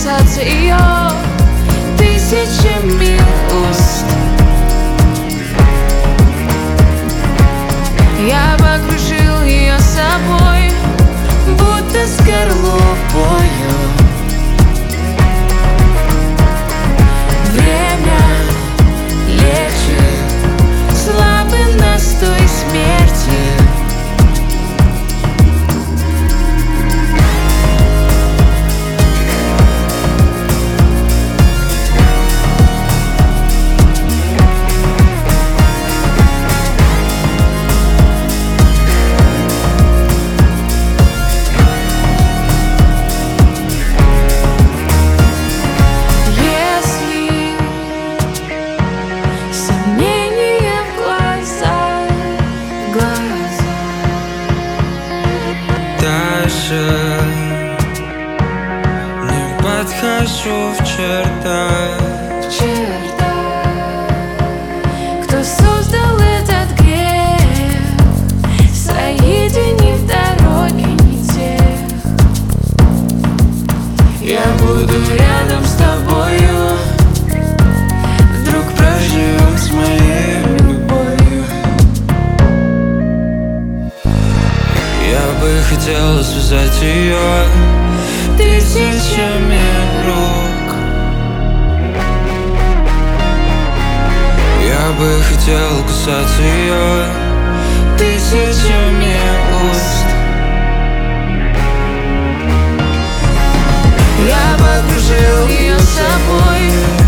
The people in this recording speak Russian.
касаться ее тысячами уст. Я бы окружил ее собой, будто скорлупою. Время лечит слабый настой смерти. Даже не подхожу в чертах. Кто создал этот грех, соединив дороги не тех. Я буду рядом с тобою, вдруг проживем с моей любовью. Я бы хотел связать ее тысячами рук. Я бы хотел касаться ее тысячами уст. Я бы окружил ее собой,